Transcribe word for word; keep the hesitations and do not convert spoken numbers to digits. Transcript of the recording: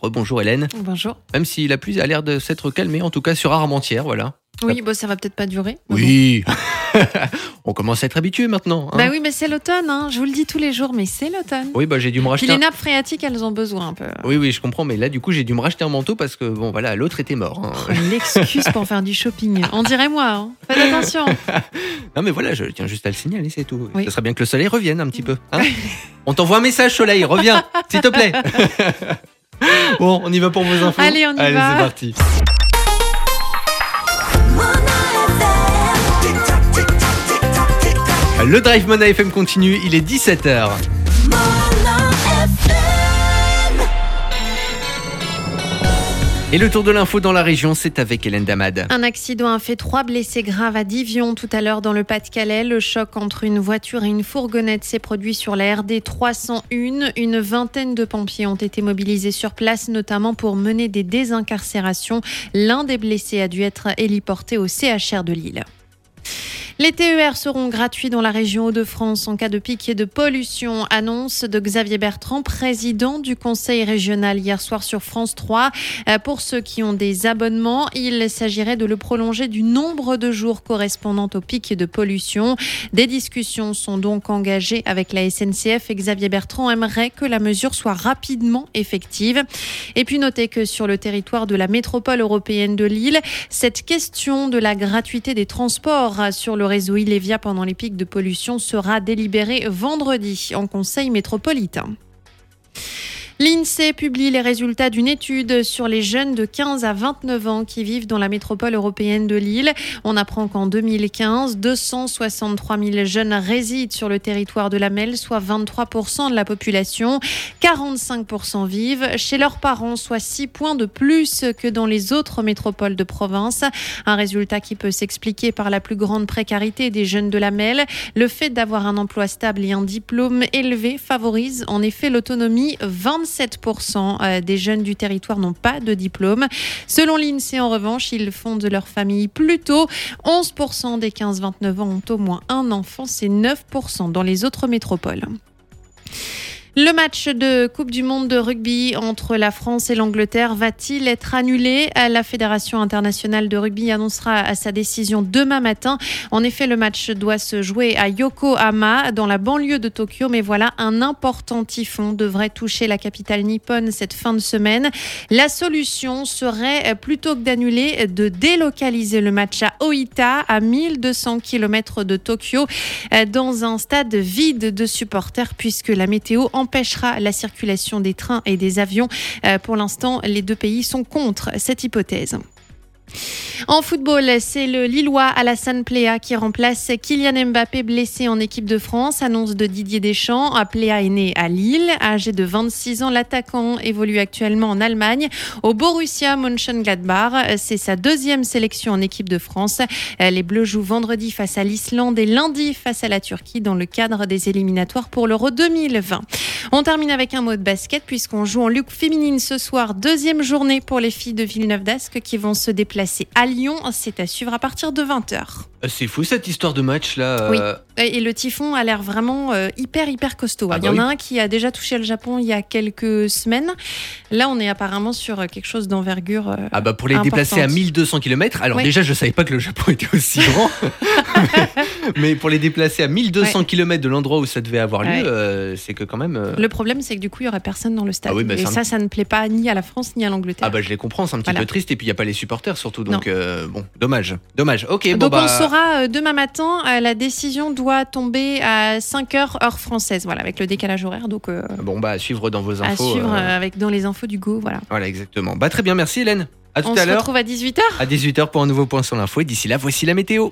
Rebonjour Hélène. Bonjour. Même si la pluie a l'air de s'être calmée, en tout cas sur Armentières, voilà. Oui, bon, ça va peut-être pas durer. Oui, on commence à être habitué maintenant. Hein. Bah oui, mais c'est l'automne, hein. Je vous le dis tous les jours, mais c'est l'automne. Oui, bah j'ai dû me racheter. Puis les un... nappes phréatiques, elles ont besoin un peu. Oui, oui, je comprends, mais là, du coup, j'ai dû me racheter un manteau parce que, bon, voilà, l'autre était mort. Hein. Oh, l'excuse pour faire du shopping. On dirait moi, hein. Faites attention. Non, mais voilà, je tiens juste à le signaler, c'est tout. Oui. Ça serait bien que le soleil revienne un petit peu. Hein. On t'envoie un message, soleil, reviens, s'il te plaît. Bon, on y va pour vos infos. Allez, on y Allez, va. c'est parti. Le Drive Mona F M continue, il est dix-sept heures. Et le tour de l'info dans la région, c'est avec Hélène Damad. Un accident a fait trois blessés graves à Divion tout à l'heure dans le Pas-de-Calais. Le choc entre une voiture et une fourgonnette s'est produit sur la R D trois cent un. Une vingtaine de pompiers ont été mobilisés sur place, notamment pour mener des désincarcérations. L'un des blessés a dû être héliporté au C H R de Lille. Les T E R seront gratuits dans la région Hauts-de-France en cas de pic et de pollution. Annonce de Xavier Bertrand, président du conseil régional hier soir sur France trois. Pour ceux qui ont des abonnements, il s'agirait de le prolonger du nombre de jours correspondant au pic de pollution. Des discussions sont donc engagées avec la S N C F et Xavier Bertrand aimerait que la mesure soit rapidement effective. Et puis notez que sur le territoire de la métropole européenne de Lille, cette question de la gratuité des transports sur le réseau Ilévia pendant les pics de pollution sera délibérée vendredi en conseil métropolitain. L'INSEE publie les résultats d'une étude sur les jeunes de quinze à vingt-neuf ans qui vivent dans la métropole européenne de Lille. On apprend qu'en deux mille quinze, deux cent soixante-trois mille jeunes résident sur le territoire de la Melle, soit vingt-trois pour cent de la population. quarante-cinq pour cent vivent chez leurs parents, soit six points de plus que dans les autres métropoles de province. Un résultat qui peut s'expliquer par la plus grande précarité des jeunes de la Melle. Le fait d'avoir un emploi stable et un diplôme élevé favorise en effet l'autonomie. vingt-sept pour cent des jeunes du territoire n'ont pas de diplôme. Selon l'INSEE, en revanche, ils fondent leur famille plus tôt. onze pour cent des quinze à vingt-neuf ans ont au moins un enfant, c'est neuf pour cent dans les autres métropoles. Le match de Coupe du Monde de rugby entre la France et l'Angleterre va-t-il être annulé ? La Fédération internationale de rugby annoncera sa décision demain matin. En effet, le match doit se jouer à Yokohama, dans la banlieue de Tokyo. Mais voilà, un important typhon devrait toucher la capitale nippone cette fin de semaine. La solution serait, plutôt que d'annuler, de délocaliser le match à Oita, à mille deux cents kilomètres de Tokyo, dans un stade vide de supporters, puisque la météo empêchera la circulation des trains et des avions. Euh, pour l'instant, les deux pays sont contre cette hypothèse. En football, c'est le Lillois Alassane Pléa qui remplace Kylian Mbappé blessé en équipe de France. Annonce de Didier Deschamps. Pléa est né à Lille. Âgé de vingt-six ans, l'attaquant évolue actuellement en Allemagne au Borussia Mönchengladbach. C'est sa deuxième sélection en équipe de France. Les Bleus jouent vendredi face à l'Islande et lundi face à la Turquie dans le cadre des éliminatoires pour l'Euro deux mille vingt. On termine avec un mot de basket puisqu'on joue en Ligue féminine ce soir. Deuxième journée pour les filles de Villeneuve-d'Ascq qui vont se déplacer à Lyon. C'est à suivre à partir de vingt heures. C'est fou cette histoire de match là. Oui. Et le typhon a l'air vraiment euh, hyper hyper costaud. Ah il bah y en oui. a un qui a déjà touché le Japon il y a quelques semaines. Là, on est apparemment sur quelque chose d'envergure euh, Ah bah pour les importante. déplacer à mille deux cents kilomètres. Alors Oui. déjà, je savais pas que le Japon était aussi grand. mais, mais pour les déplacer à mille deux cents Ouais. kilomètres de l'endroit où ça devait avoir lieu, Ouais. euh, c'est que quand même. euh, Le problème, c'est que du coup, il y aurait personne dans le stade. Ah oui, bah, et ça- ça, ça ne plaît pas ni à la France ni à l'Angleterre. Ah bah je les comprends, c'est un petit Voilà. peu triste et puis il y a pas les supporters surtout. Donc Non. euh, bon, dommage, dommage. Ok, bon Donc bah. on saura euh, demain matin. Euh, la décision doit tomber à cinq heures heure française. Voilà, avec le décalage horaire. Donc euh, Bon bah à suivre dans vos à infos. suivre euh, euh, avec dans les infos du Go. Voilà. Voilà exactement. Bah très bien, merci Hélène. À tout On à se l'heure. retrouve à dix-huit heures. À dix-huit heures pour un nouveau point sur l'info et d'ici là, voici la météo.